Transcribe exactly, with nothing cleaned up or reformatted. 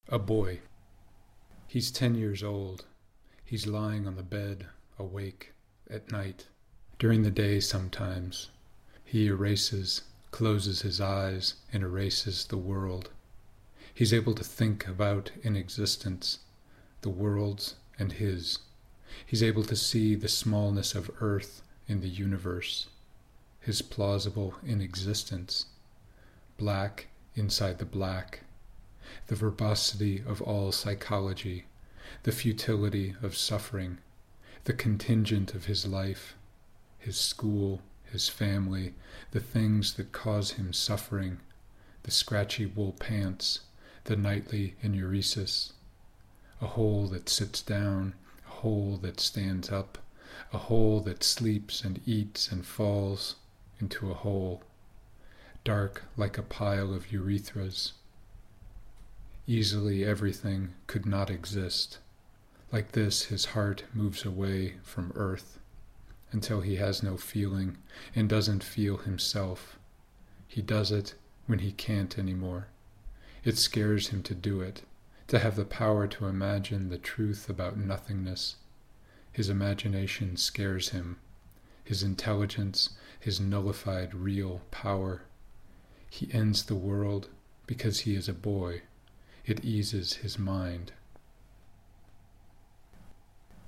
A boy. He's ten years old. He's lying on the bed, awake, at night. During the day sometimes. He erases, closes his eyes, and erases the world. He's able to think about in existence, the world's and his. He's able to see the smallness of Earth in the universe, his plausible inexistence, black inside the black, the verbosity of all psychology, the futility of suffering, the contingent of his life, his school, his family, the things that cause him suffering, the scratchy wool pants, the nightly enuresis, a hole that sits down, a hole that stands up, a hole that sleeps and eats and falls into a hole, dark like a pile of urethras. Easily everything could not exist. Like this his heart moves away from earth, until he has no feeling and doesn't feel himself. He does it when he can't anymore. It scares him to do it, to have the power to imagine the truth about nothingness. His imagination scares him, his intelligence, his nullified real power. He ends the world because he is a boy. It eases his mind.